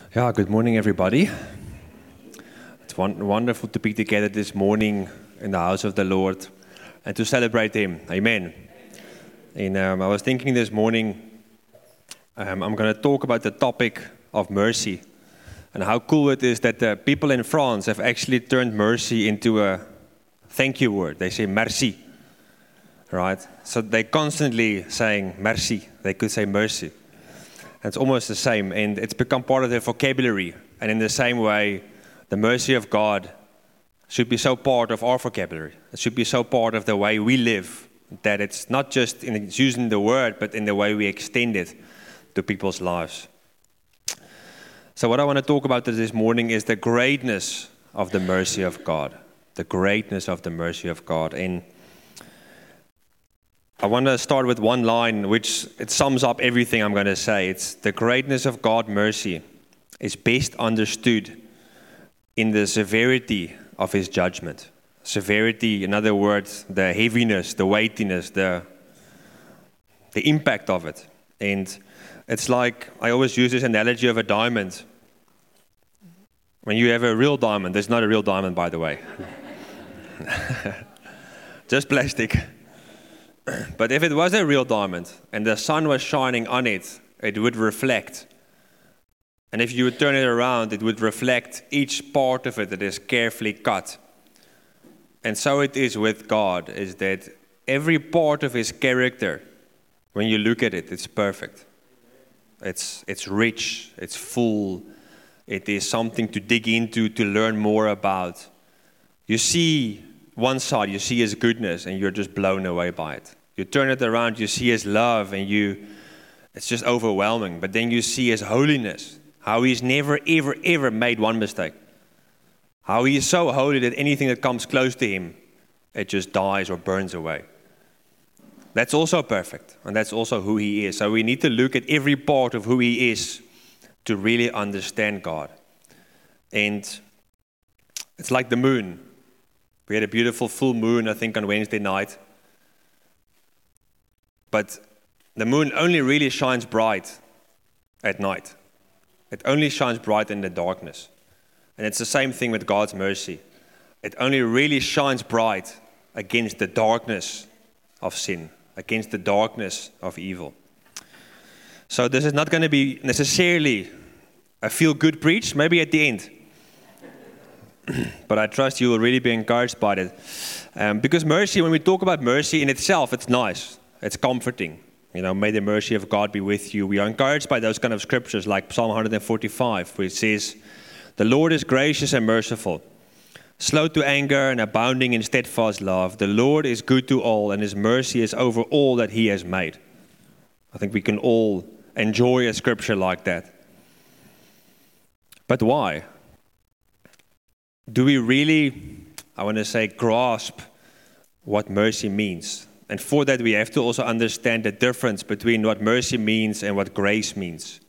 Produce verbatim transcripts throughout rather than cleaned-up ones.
Yeah, good morning, everybody. It's won- wonderful to be together this morning in the house of the Lord and to celebrate Him. Amen. And um, I was thinking this morning, um, I'm going to talk about the topic of mercy and how cool it is that the people in France have actually turned mercy into a thank you word. They say merci, right? So they're constantly saying merci. They could say mercy. It's almost the same, and it's become part of their vocabulary. And in the same way, the mercy of God should be so part of our vocabulary. It should be so part of the way we live, that it's not just in using the word, but in the way we extend it to people's lives. So what I want to talk about this morning is the greatness of the mercy of God. The greatness of the mercy of God. And I want to start with one line, which it sums up everything I'm going to say. It's the greatness of God's mercy is best understood in the severity of His judgment. Severity, in other words, the heaviness, the weightiness, the, the impact of it. And it's like, I always use this analogy of a diamond. When you have a real diamond, there's not a real diamond, by the way. Just plastic. But if it was a real diamond and the sun was shining on it, it would reflect. And if you would turn it around, it would reflect each part of it that is carefully cut. And so it is with God, is that every part of His character, when you look at it, it's perfect. It's, it's rich, it's full, it is something to dig into, to learn more about. You see one side, you see His goodness, and you're just blown away by it. You turn it around, you see His love, and you, it's just overwhelming. But then you see His holiness, how He's never, ever, ever made one mistake. How He is so holy that anything that comes close to Him, it just dies or burns away. That's also perfect, and that's also who He is. So we need to look at every part of who He is to really understand God. And it's like the moon. We had a beautiful full moon, I think, on Wednesday night. But the moon only really shines bright at night. It only shines bright in the darkness. And it's the same thing with God's mercy. It only really shines bright against the darkness of sin, against the darkness of evil. So this is not going to be necessarily a feel-good preach, maybe at the end. But I trust you will really be encouraged by it. Um, because mercy, when we talk about mercy in itself, it's nice. It's comforting. You know, may the mercy of God be with you. We are encouraged by those kind of scriptures like Psalm one forty-five, where it says, the Lord is gracious and merciful, slow to anger and abounding in steadfast love. The Lord is good to all, and His mercy is over all that He has made. I think we can all enjoy a scripture like that. But why? Do we really, I want to say, grasp what mercy means? And for that, we have to also understand the difference between what mercy means and what grace means.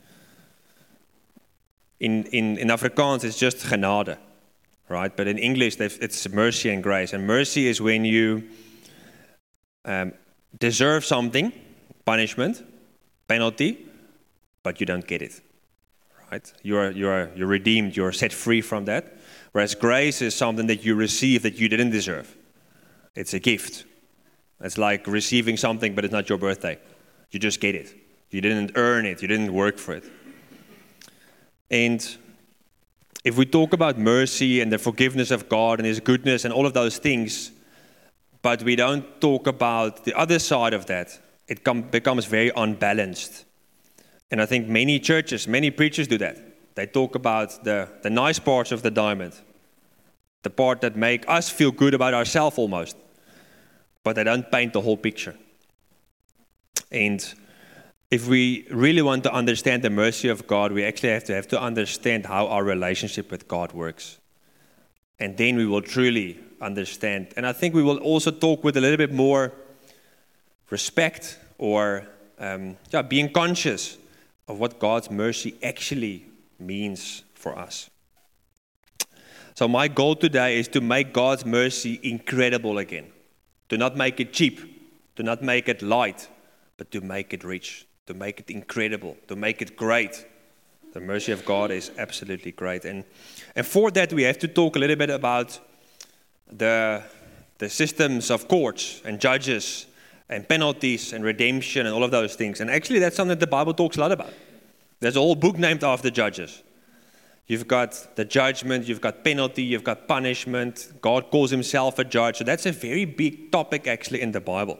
In, in, in Afrikaans, it's just genade, right? But in English, it's mercy and grace. And mercy is when you um, deserve something, punishment, penalty, but you don't get it, right? You're, you're, you're redeemed, you're set free from that. Whereas grace is something that you receive that you didn't deserve. It's a gift. It's like receiving something, but it's not your birthday. You just get it. You didn't earn it. You didn't work for it. And if we talk about mercy and the forgiveness of God and His goodness and all of those things, but we don't talk about the other side of that, it com- becomes very unbalanced. And I think many churches, many preachers do that. They talk about the, the nice parts of the diamond, the part that make us feel good about ourselves almost. But they don't paint the whole picture. And if we really want to understand the mercy of God, we actually have to have to understand how our relationship with God works. And then we will truly understand. And I think we will also talk with a little bit more respect or um, yeah, being conscious of what God's mercy actually means for us. So my goal today is to make God's mercy incredible again. To not make it cheap, to not make it light, but to make it rich, to make it incredible, to make it great. The mercy of God is absolutely great. And, and for that, we have to talk a little bit about the, the systems of courts and judges and penalties and redemption and all of those things. And actually, that's something that the Bible talks a lot about. There's a whole book named after Judges. You've got the judgment, you've got penalty, you've got punishment. God calls himself a judge. So that's a very big topic actually in the Bible.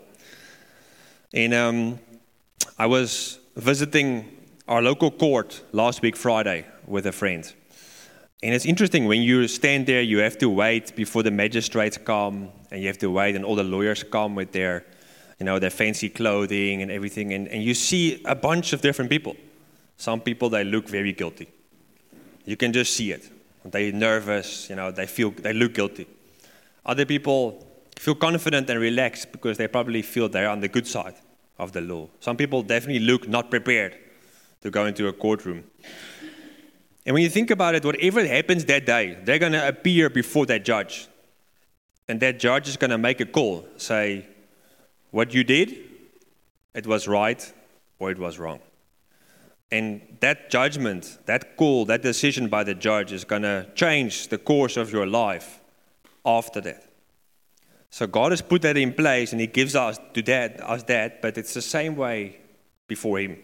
And um, I was visiting our local court last week Friday with a friend. And it's interesting, when you stand there, you have to wait before the magistrates come, and you have to wait and all the lawyers come with their, you know, their fancy clothing and everything. And, and you see a bunch of different people. Some people, they look very guilty. You can just see it. They're nervous, you know, they feel, they look guilty. Other people feel confident and relaxed because they probably feel they're on the good side of the law. Some people definitely look not prepared to go into a courtroom. And when you think about it, whatever happens that day, they're going to appear before that judge. And that judge is going to make a call, say, what you did, it was right or it was wrong. And that judgment, that call, that decision by the judge is going to change the course of your life after that. So God has put that in place, and he gives us to that, us that, but it's the same way before him.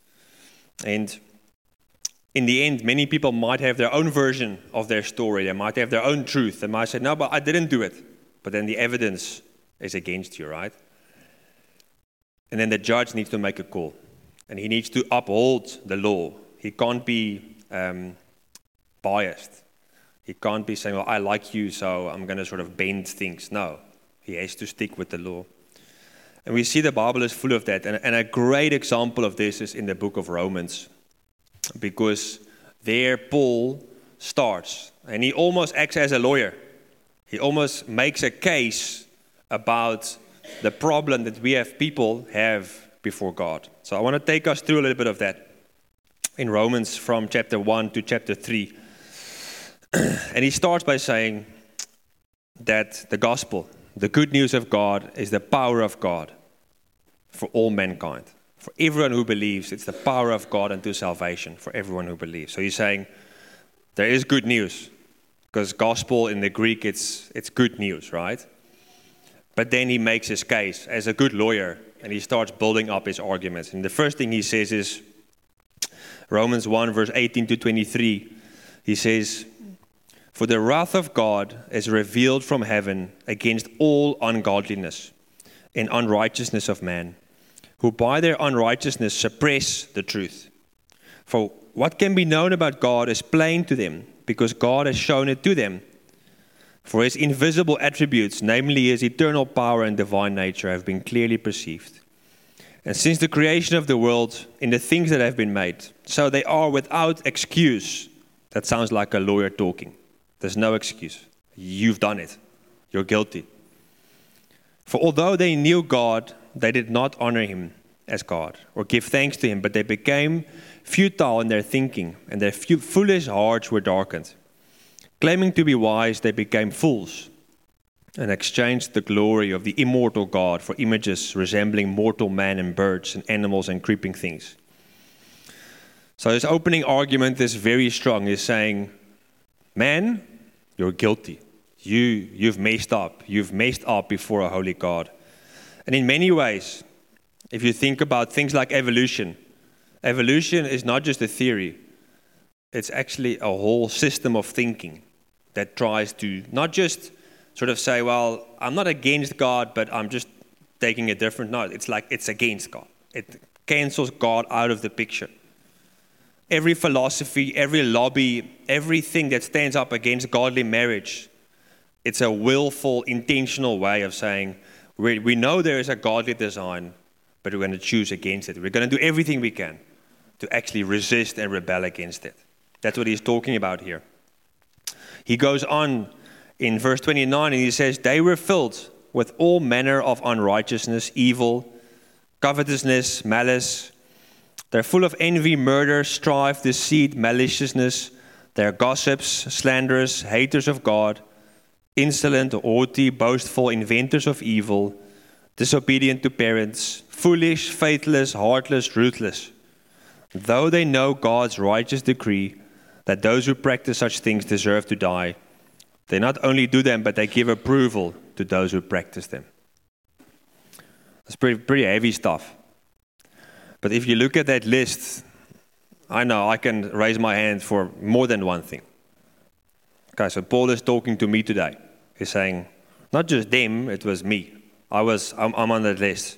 And in the end, many people might have their own version of their story. They might have their own truth. They might say, no, but I didn't do it. But then the evidence is against you, right? And then the judge needs to make a call. And he needs to uphold the law. He can't be um, biased. He can't be saying, well, I like you, so I'm going to sort of bend things. No, he has to stick with the law. And we see the Bible is full of that. And, and a great example of this is in the book of Romans. Because there Paul starts. And he almost acts as a lawyer. He almost makes a case about the problem that we have people have before God. So I want to take us through a little bit of that in Romans from chapter one to chapter three. And he starts by saying that the gospel, the good news of God, is the power of God for all mankind. For everyone who believes, it's the power of God unto salvation for everyone who believes. So he's saying there is good news, because gospel in the Greek, it's it's good news, right? But then he makes his case as a good lawyer, and he starts building up his arguments. And the first thing he says is, Romans one, verse eighteen to twenty-three, he says, for the wrath of God is revealed from heaven against all ungodliness and unrighteousness of man, who by their unrighteousness suppress the truth. For what can be known about God is plain to them, because God has shown it to them. For his invisible attributes, namely his eternal power and divine nature, have been clearly perceived. And since the creation of the world, in the things that have been made, so they are without excuse. That sounds like a lawyer talking. There's no excuse. You've done it. You're guilty. For although they knew God, they did not honor him as God or give thanks to him, but they became futile in their thinking, and their foolish hearts were darkened. Claiming to be wise, they became fools and exchanged the glory of the immortal God for images resembling mortal man and birds and animals and creeping things. So his opening argument is very strong. He's saying, man, you're guilty. You, you've messed up. You've messed up before a holy God. And in many ways, if you think about things like evolution, evolution is not just a theory. It's actually a whole system of thinking that tries to not just sort of say, well, I'm not against God, but I'm just taking a different note. It's like it's against God. It cancels God out of the picture. Every philosophy, every lobby, everything that stands up against godly marriage, it's a willful, intentional way of saying, we, we know there is a godly design, but we're going to choose against it. We're going to do everything we can to actually resist and rebel against it. That's what he's talking about here. He goes on in verse twenty-nine and he says, they were filled with all manner of unrighteousness, evil, covetousness, malice. They're full of envy, murder, strife, deceit, maliciousness. They're gossips, slanderers, haters of God, insolent, haughty, boastful, inventors of evil, disobedient to parents, foolish, faithless, heartless, ruthless. though they know God's righteous decree that those who practice such things deserve to die, they not only do them, but they give approval to those who practice them. That's pretty, pretty heavy stuff. But if you look at that list, I know I can raise my hand for more than one thing. Okay, so Paul is talking to me today. He's saying, not just them, it was me. I was, I'm, I'm on that list.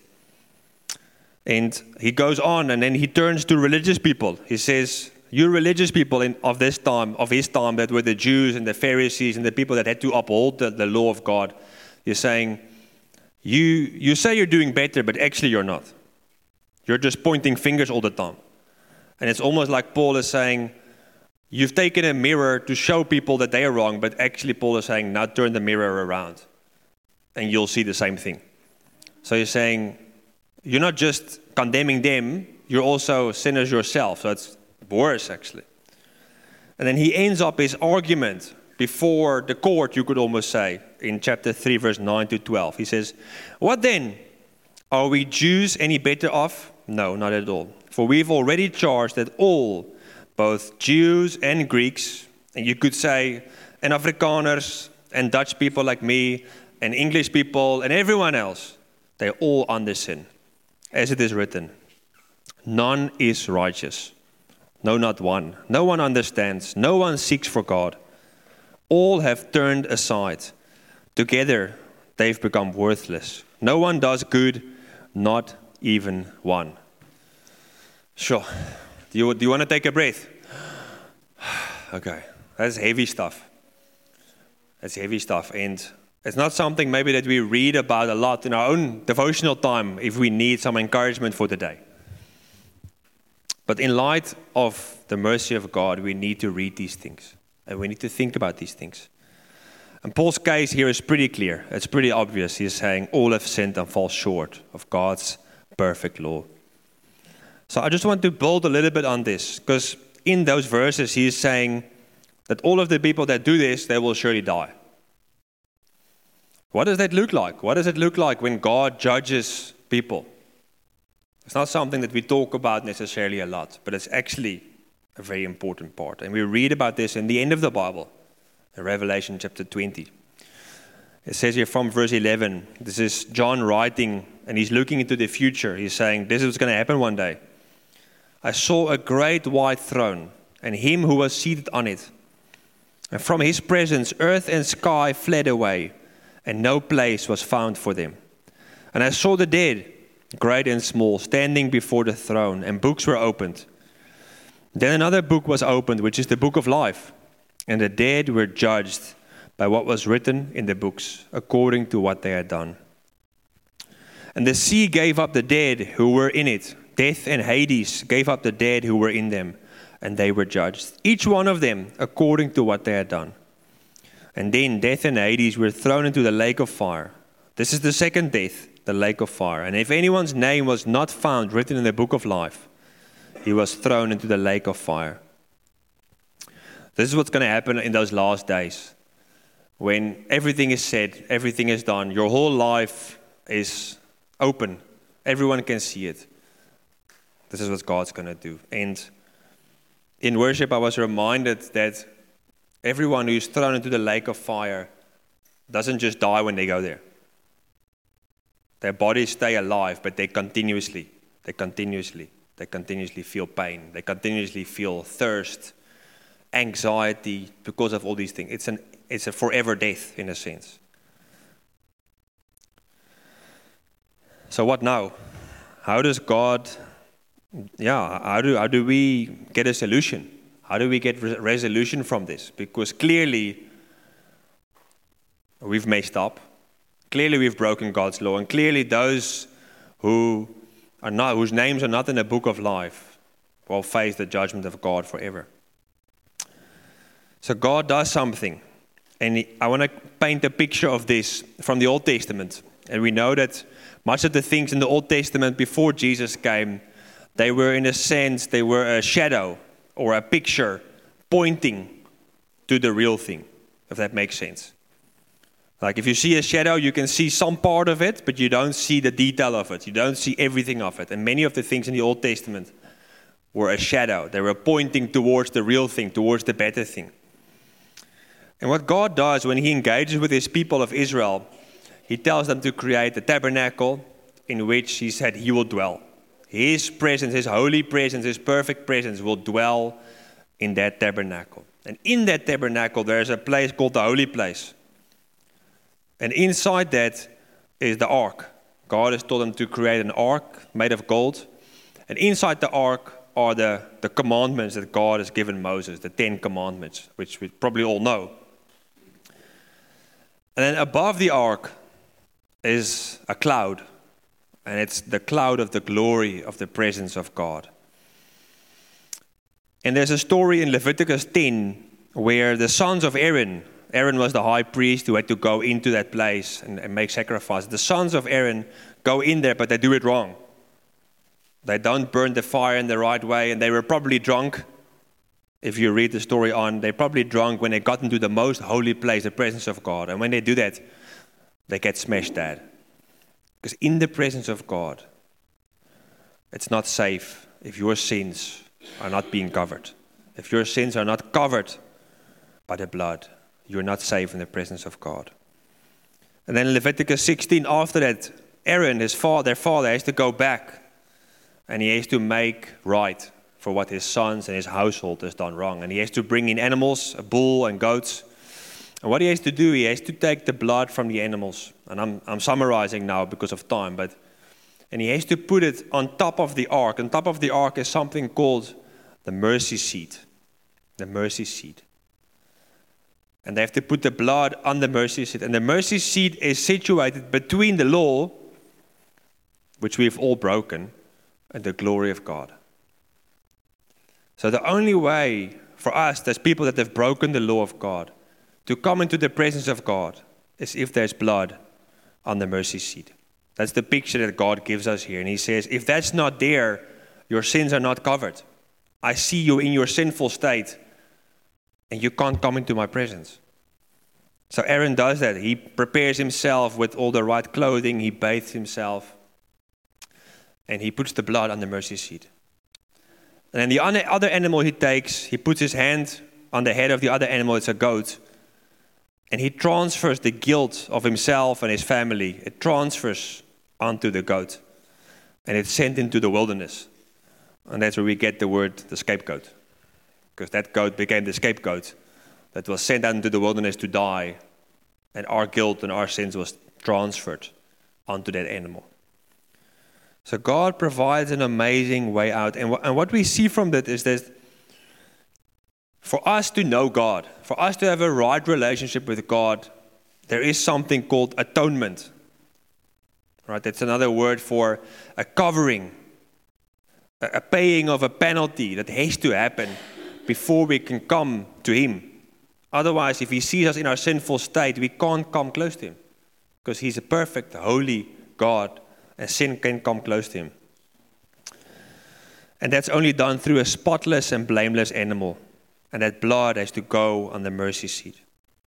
And he goes on, and then he turns to religious people. He says, you religious people in, of this time, of his time, that were the Jews and the Pharisees and the people that had to uphold the, the law of God. He's saying, you, you say you're doing better, but actually you're not. You're just pointing fingers all the time. And it's almost like Paul is saying, you've taken a mirror to show people that they are wrong, but actually Paul is saying, now turn the mirror around, and you'll see the same thing. So he's saying, you're not just condemning them, you're also sinners yourself. So it's worse, actually. And then he ends up his argument before the court, you could almost say, in chapter three, verse nine to twelve. He says, what then? Are we Jews any better off? No, not at all. For we've already charged that all, both Jews and Greeks, and you could say, and Afrikaners, and Dutch people like me, and English people, and everyone else, they're all under sin. As it is written, none is righteous. No, not one. No one understands. No one seeks for God. All have turned aside. Together, they've become worthless. No one does good, not even one. Sure. Do you, do you want to take a breath? Okay. That's heavy stuff. That's heavy stuff. And it's not something maybe that we read about a lot in our own devotional time if we need some encouragement for the day. But in light of the mercy of God, we need to read these things. And we need to think about these things. And Paul's case here is pretty clear. It's pretty obvious. He's saying all have sinned and fall short of God's perfect law. So I just want to build a little bit on this. Because in those verses, he's saying that all of the people that do this, they will surely die. What does that look like? What does it look like when God judges people? It's not something that we talk about necessarily a lot, but it's actually a very important part. And we read about this in the end of the Bible, in Revelation chapter twenty. It says here from verse eleven, this is John writing, and he's looking into the future. He's saying, this is what's going to happen one day. I saw a great white throne, and him who was seated on it. And from his presence, earth and sky fled away, and no place was found for them. And I saw the dead, great and small, standing before the throne, and books were opened. Then another book was opened, which is the book of life. And the dead were judged by what was written in the books, according to what they had done. And the sea gave up the dead who were in it. Death and Hades gave up the dead who were in them, and they were judged, each one of them according to what they had done. And then death and Hades were thrown into the lake of fire. This is the second death, the lake of fire. And if anyone's name was not found written in the book of life, he was thrown into the lake of fire. This is what's going to happen in those last days. When everything is said, everything is done, your whole life is open. Everyone can see it. This is what God's going to do. And in worship, I was reminded that everyone who's thrown into the lake of fire doesn't just die when they go there. Their bodies stay alive, but they continuously, they continuously, they continuously feel pain. They continuously feel thirst, anxiety because of all these things. It's an it's a forever death in a sense. So what now? How does God, yeah, how do, how do we get a solution? How do we get re- resolution from this? Because clearly we've messed up. Clearly we've broken God's law. And clearly those who are not, whose names are not in the book of life will face the judgment of God forever. So God does something. And he, I want to paint a picture of this from the Old Testament. And we know that much of the things in the Old Testament before Jesus came, they were in a sense, they were a shadow or a picture pointing to the real thing, if that makes sense. Like if you see a shadow, you can see some part of it, but you don't see the detail of it. You don't see everything of it. And many of the things in the Old Testament were a shadow. They were pointing towards the real thing, towards the better thing. And what God does when he engages with his people of Israel, he tells them to create a tabernacle in which he said he will dwell. His presence, his holy presence, his perfect presence will dwell in that tabernacle. And in that tabernacle, there's a place called the holy place. And inside that is the ark. God has told them to create an ark made of gold. And inside the ark are the, the commandments that God has given Moses, the Ten Commandments, which we probably all know. And then above the ark is a cloud. And it's the cloud of the glory of the presence of God. And there's a story in Leviticus ten where the sons of Aaron, Aaron was the high priest who had to go into that place and, and make sacrifices. The sons of Aaron go in there, but they do it wrong. They don't burn the fire in the right way, and they were probably drunk. If you read the story on, they're probably drunk when they got into the most holy place, the presence of God. And when they do that, they get smashed dead. Because in the presence of God, it's not safe if your sins are not being covered. If your sins are not covered by the blood, you're not safe in the presence of God. And then in Leviticus sixteen, after that, Aaron, his father, their father, has to go back. And he has to make right for what his sons and his household has done wrong. And he has to bring in animals, a bull and goats. And what he has to do, he has to take the blood from the animals. And I'm, I'm summarizing now because of time. But and he has to put it on top of the ark. On top of the ark is something called the mercy seat. The mercy seat. And they have to put the blood on the mercy seat. And the mercy seat is situated between the law, which we've all broken, and the glory of God. So the only way for us, as people that have broken the law of God, to come into the presence of God is if there's blood on the mercy seat. That's the picture that God gives us here. And he says, if that's not there, your sins are not covered. I see you in your sinful state, and you can't come into my presence. So Aaron does that. He prepares himself with all the right clothing. He bathes himself. And he puts the blood on the mercy seat. And then the other animal he takes, he puts his hand on the head of the other animal. It's a goat. And he transfers the guilt of himself and his family. It transfers onto the goat. And it's sent into the wilderness. And that's where we get the word the scapegoat. Because that goat became the scapegoat that was sent out into the wilderness to die. And our guilt and our sins was transferred onto that animal. So God provides an amazing way out. And, wh- and what we see from that is that for us to know God, for us to have a right relationship with God, there is something called atonement. Right? That's another word for a covering, a, a paying of a penalty that has to happen before we can come to Him. Otherwise, if He sees us in our sinful state, we can't come close to Him. Because He's a perfect, holy God, and sin can come close to Him. And that's only done through a spotless and blameless animal. And that blood has to go on the mercy seat.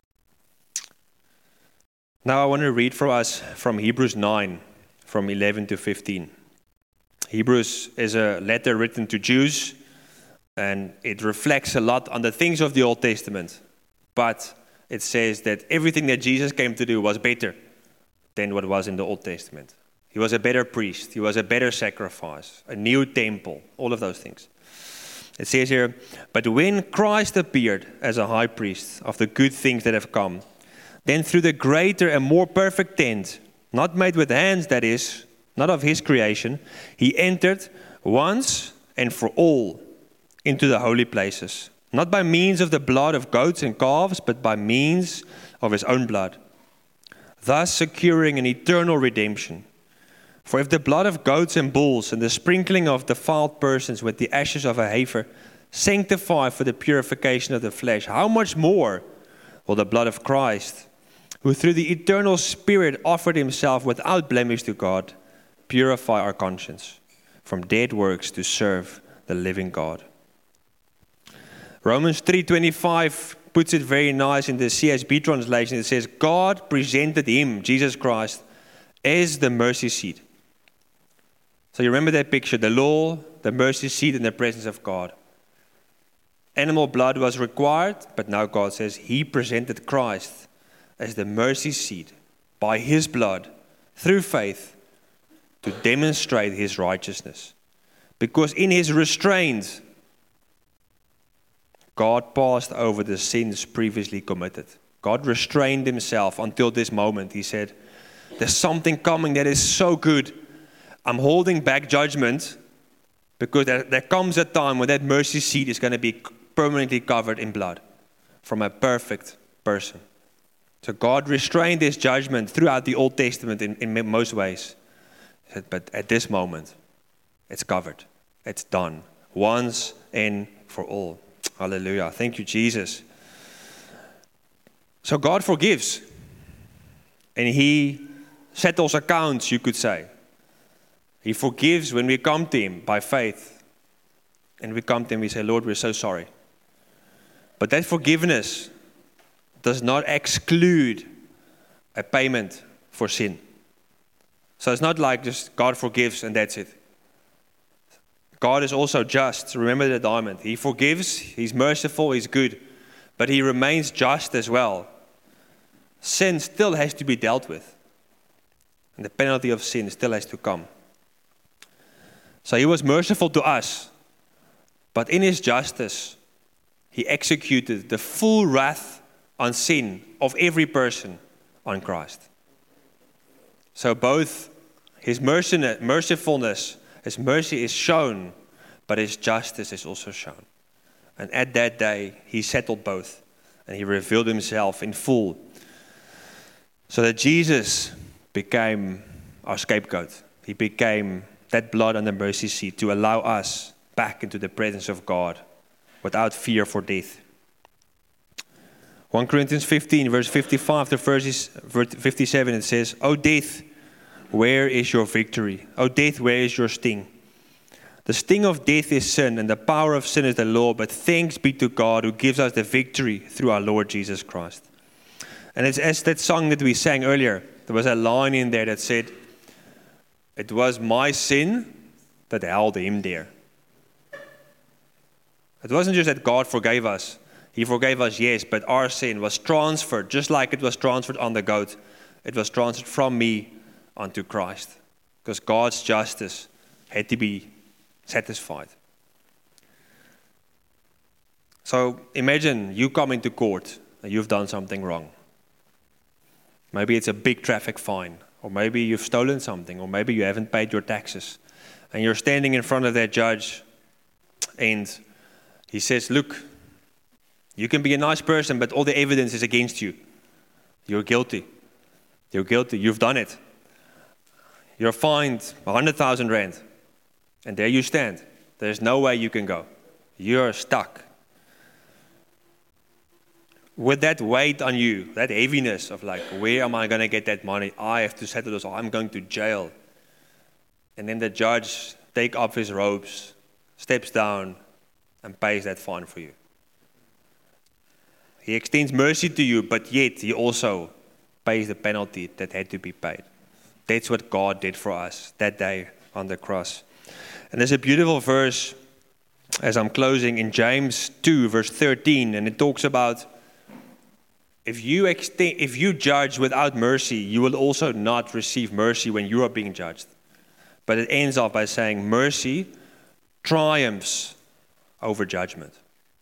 Now I want to read for us from Hebrews nine, from eleven to fifteen. Hebrews is a letter written to Jews, and it reflects a lot on the things of the Old Testament. But it says that everything that Jesus came to do was better than what was in the Old Testament. He was a better priest. He was a better sacrifice, a new temple, all of those things. It says here, but when Christ appeared as a high priest of the good things that have come, then through the greater and more perfect tent, not made with hands, that is, not of His creation, He entered once and for all into the holy places, not by means of the blood of goats and calves, but by means of His own blood, thus securing an eternal redemption. For if the blood of goats and bulls and the sprinkling of defiled persons with the ashes of a heifer sanctify for the purification of the flesh, how much more will the blood of Christ, who through the eternal Spirit offered Himself without blemish to God, purify our conscience from dead works to serve the living God. Romans three twenty-five puts it very nice in the C S B translation. It says, God presented Him, Jesus Christ, as the mercy seat. So you remember that picture, the law, the the mercy seat in the presence of God. Animal blood was required, but now God says he presented Christ as the mercy seat by his blood through faith to demonstrate his righteousness. Because in his restraint, God passed over the sins previously committed. God restrained himself until this moment. He said, there's something coming that is so good. I'm holding back judgment because there, there comes a time when that mercy seat is going to be permanently covered in blood from a perfect person. So God restrained his judgment throughout the Old Testament in, in most ways. He said, but at this moment, it's covered. It's done. Once and for all. Hallelujah. Thank you, Jesus. So God forgives. And he settles accounts, you could say. He forgives when we come to him by faith. And we come to him, we say, Lord, we're so sorry. But that forgiveness does not exclude a payment for sin. So it's not like just God forgives and that's it. God is also just. Remember the diamond. He forgives, he's merciful, he's good. But he remains just as well. Sin still has to be dealt with. And the penalty of sin still has to come. So he was merciful to us. But in his justice, he executed the full wrath on sin of every person on Christ. So both his mercifulness, his mercy is shown, but his justice is also shown. And at that day, he settled both. And he revealed himself in full. So that Jesus became our scapegoat. He became that blood on the mercy seat to allow us back into the presence of God without fear for death. First Corinthians fifteen, verse fifty-five to verse fifty-seven, it says, O death, where is your victory? O death, where is your sting? The sting of death is sin, and the power of sin is the law, but thanks be to God who gives us the victory through our Lord Jesus Christ. And it's as that song that we sang earlier, there was a line in there that said, it was my sin that held him there. It wasn't just that God forgave us. He forgave us, yes, but our sin was transferred, just like it was transferred on the goat. It was transferred from me onto Christ. Because God's justice had to be satisfied. So imagine you come into court and you've done something wrong. Maybe it's a big traffic fine, or maybe you've stolen something, or maybe you haven't paid your taxes. And you're standing in front of that judge and he says, look, you can be a nice person, but all the evidence is against you. You're guilty. You're guilty. You've done it. You're fined one hundred thousand rand. And there you stand. There's no way you can go. You're stuck. With that weight on you, that heaviness of like, where am I going to get that money? I have to settle this, or I'm going to jail. And then the judge takes off his robes, steps down, and pays that fine for you. He extends mercy to you, but yet he also pays the penalty that had to be paid. That's what God did for us that day on the cross. And there's a beautiful verse as I'm closing in James two, verse thirteen, and it talks about if you extend, if you judge without mercy, you will also not receive mercy when you are being judged. But it ends off by saying mercy triumphs over judgment.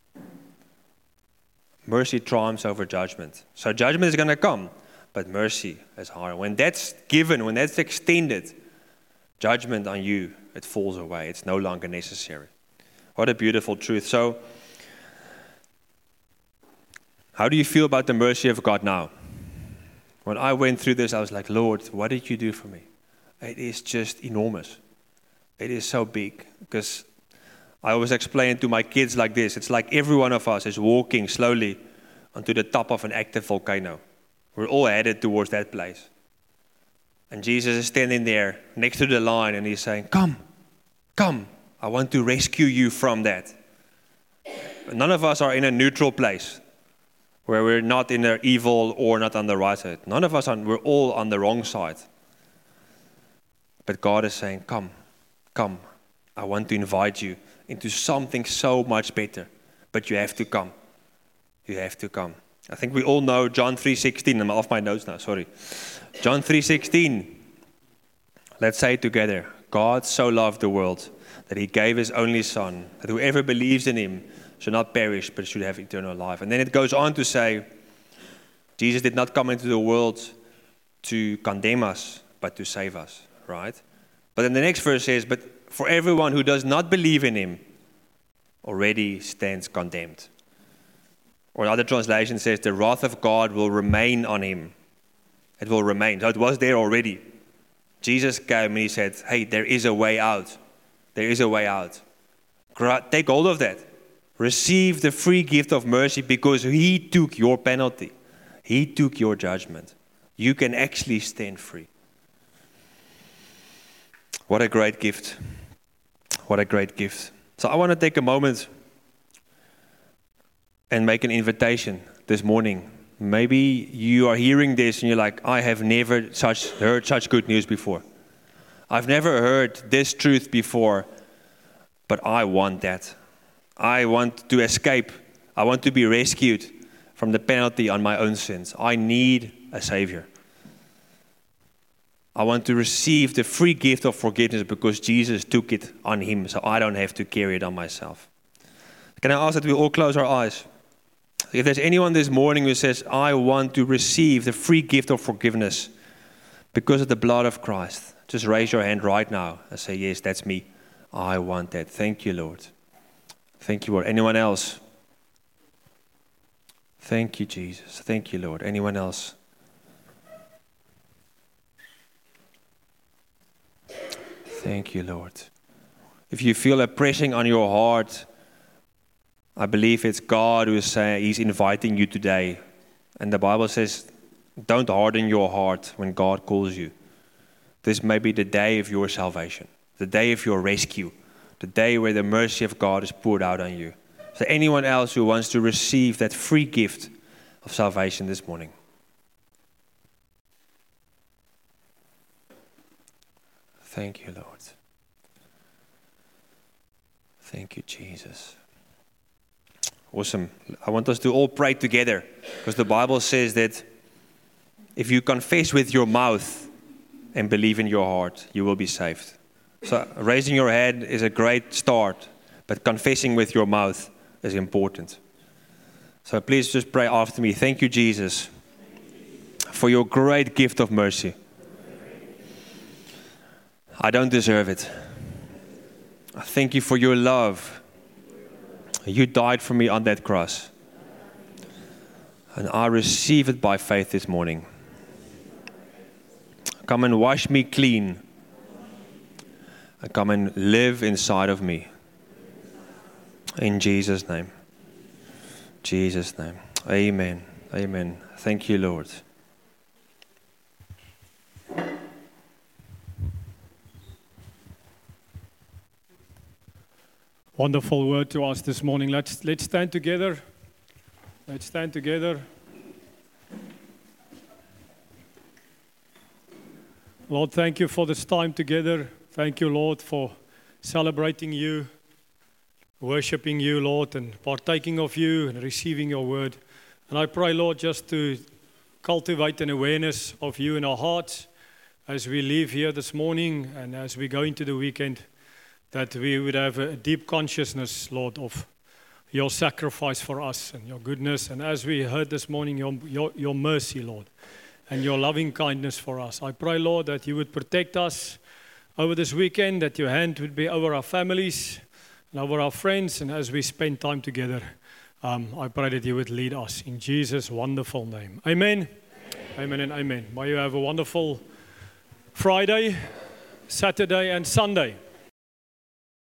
Mercy triumphs over judgment. So judgment is going to come, but mercy is higher. When that's given, when that's extended, judgment on you, it falls away. It's no longer necessary. What a beautiful truth. So, how do you feel about the mercy of God now? When I went through this, I was like, Lord, what did you do for me? It is just enormous. It is so big. Because I always explain it to my kids like this. It's like every one of us is walking slowly onto the top of an active volcano. We're all headed towards that place. And Jesus is standing there next to the line and he's saying, come, come. I want to rescue you from that. None of us are in a neutral place where we're not in the evil or not on the right side. None of us are, we're all on the wrong side. But God is saying, come, come. I want to invite you into something so much better. But you have to come. You have to come. I think we all know John three sixteen. I'm off my notes now, sorry. John three sixteen. Let's say it together. God so loved the world that he gave his only son, that whoever believes in him should not perish, but should have eternal life. And then it goes on to say, Jesus did not come into the world to condemn us, but to save us, right? But then the next verse says, but for everyone who does not believe in him already stands condemned. Or another translation says, the wrath of God will remain on him. It will remain. So it was there already. Jesus came and he said, hey, there is a way out. There is a way out. Take hold of that. Receive the free gift of mercy because he took your penalty. He took your judgment. You can actually stand free. What a great gift. What a great gift. So I want to take a moment and make an invitation this morning. Maybe you are hearing this and you're like, I have never such, heard such good news before. I've never heard this truth before, but I want that. I want to escape. I want to be rescued from the penalty on my own sins. I need a Savior. I want to receive the free gift of forgiveness because Jesus took it on him, so I don't have to carry it on myself. Can I ask that we all close our eyes? If there's anyone this morning who says, I want to receive the free gift of forgiveness because of the blood of Christ, just raise your hand right now and say, yes, that's me. I want that. Thank you, Lord. Thank you, Lord. Anyone else? Thank you, Jesus. Thank you, Lord. Anyone else? Thank you, Lord. If you feel a pressing on your heart, I believe it's God who is saying, he's inviting you today. And the Bible says, don't harden your heart when God calls you. This may be the day of your salvation, the day of your rescue, the day where the mercy of God is poured out on you. Is there anyone else who wants to receive that free gift of salvation this morning? Thank you, Lord. Thank you, Jesus. Awesome. I want us to all pray together because the Bible says that if you confess with your mouth and believe in your heart, you will be saved. So raising your hand is a great start, but confessing with your mouth is important. So please just pray after me. Thank you, Jesus, for your great gift of mercy. I don't deserve it. I thank you for your love. You died for me on that cross. And I receive it by faith this morning. Come and wash me clean. And come and live inside of me. In Jesus' name. Jesus' name. Amen. Amen. Thank you, Lord. Wonderful word to us this morning. Let's let's stand together. Let's stand together. Lord, thank you for this time together. Thank you, Lord, for celebrating you, worshiping you, Lord, and partaking of you and receiving your word. And I pray, Lord, just to cultivate an awareness of you in our hearts as we leave here this morning and as we go into the weekend, that we would have a deep consciousness, Lord, of your sacrifice for us and your goodness. And as we heard this morning, your, your, your mercy, Lord, and your loving kindness for us. I pray, Lord, that you would protect us over this weekend, that your hand would be over our families and over our friends. And as we spend time together, um, I pray that you would lead us in Jesus' wonderful name. Amen. Amen, amen and amen. May you have a wonderful Friday, Saturday, and Sunday.